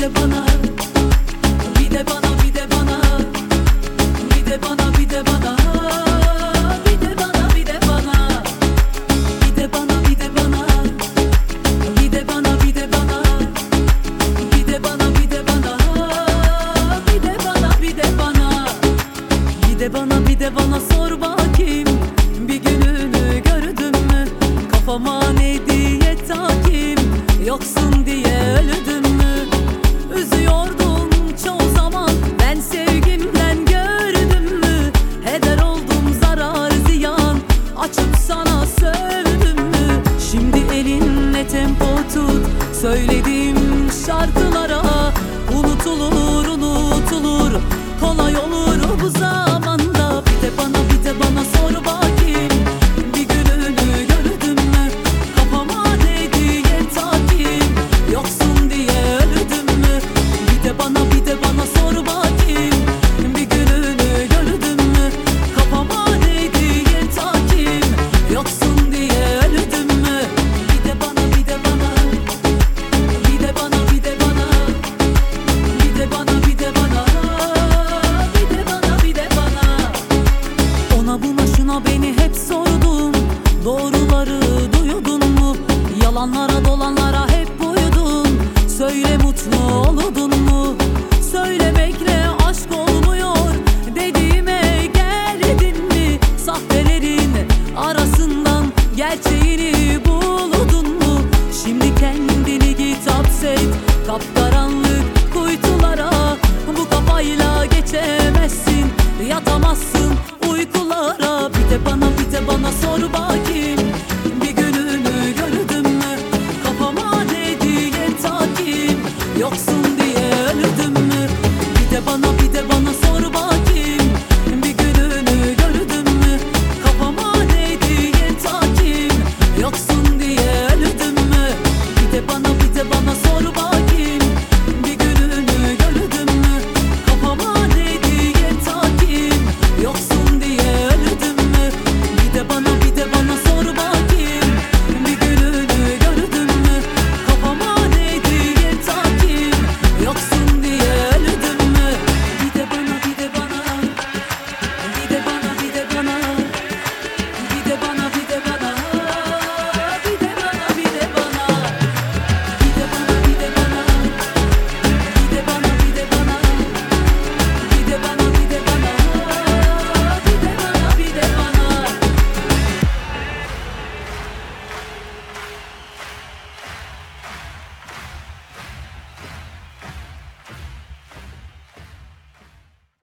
de bana, bir de bana, bir de bana, bir de bana, bir de bana, bir de bana, bir de bana, bir de bana, bir de bana, bir de bana, bir de bana, bir de bana, bir de bana, bir de bana, bir de bana, bir de bana, bir de bana sor bakayım, bir gününü gördün mü? Kafama ne diye takayım, yoksun diye öldüm mü? Üzüyordum çoğu zaman, ben sevgimden gördüm mü? Heder oldum zarar ziyan, açıp sana sövdüm mü? Şimdi elinle tempo tut, söylediğim şarkılara. Unutulur unutulur, kolay olur bu zamanda. Bir de bana, bir de bana sor bakayım, bir gününü gördün mü? Kafama ne diye takayım, yoksun diye öldüm mü? Bir de bana, bir de bana sor bakayım, bir gününü gördün mü? Kafama ne diye takayım, yoksun diye öldüm mü? Bir de bana, bir de bana, bir de bana, bir de bana, bir de bana, bir de bana, bir de bana, bir de bana. Ona buna şuna beni hep sordum, doğruları duyudun mu? Yalanlara dolanlara hep uydun. Söyle mutlu oldun mu? Söylemekle aşk olmuyor, dediğime geldin mi? Sahtelerin arasından gerçeği